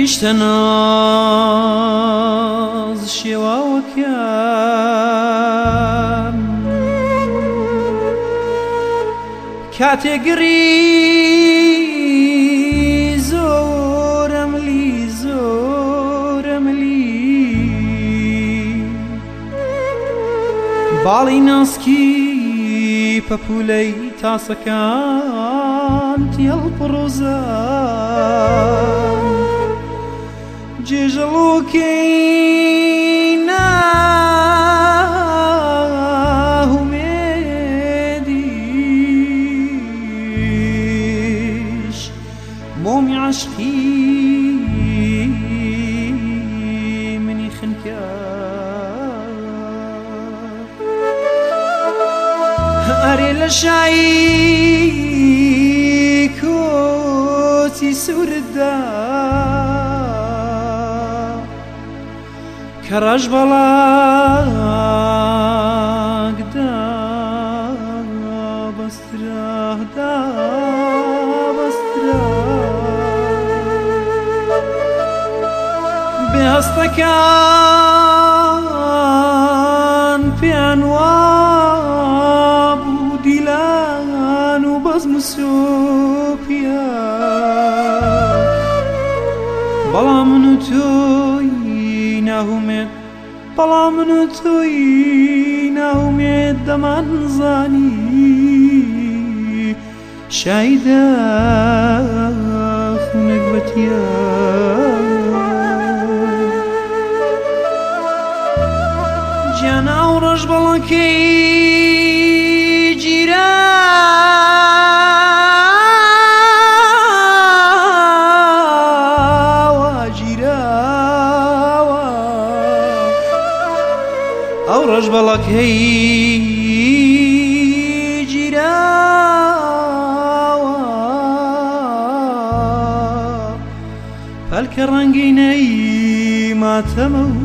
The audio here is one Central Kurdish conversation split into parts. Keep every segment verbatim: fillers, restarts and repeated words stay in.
فریشتە ناز شێواوەکەم کاتێگری زۆرەملی زۆرەملی باڵی ناسکی پەپولەی تاسەکان تێڵپڕۆزان جێژەڵۆکەی ناهومێدیش مۆمی عەشقی منی خنکە ئەرێ لە شایی کۆچی سووردا کە ڕەش بەڵاگدا بەسترادا بەسترا بێهەستەکان پێیان وابوو دیلان و بەزم و سۆپیا بەڵام من و تۆی ناهومێت بەڵام من و تۆی ناهومێت دەمانزانی شایدا خونێک بەتیا گیانە و ڕەش بەڵەکەی جیراوە جیراوە ئەو ڕەش بەڵەکەی جیراوە پەلکە ڕەنگینەی ماتەمە و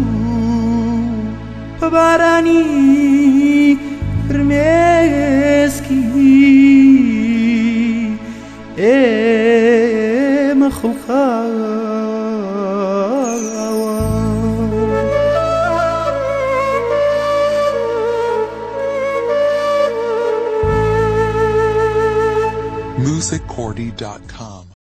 بەبارانی فرمێسکی ئێمە خوڵقاوە music cordy dot com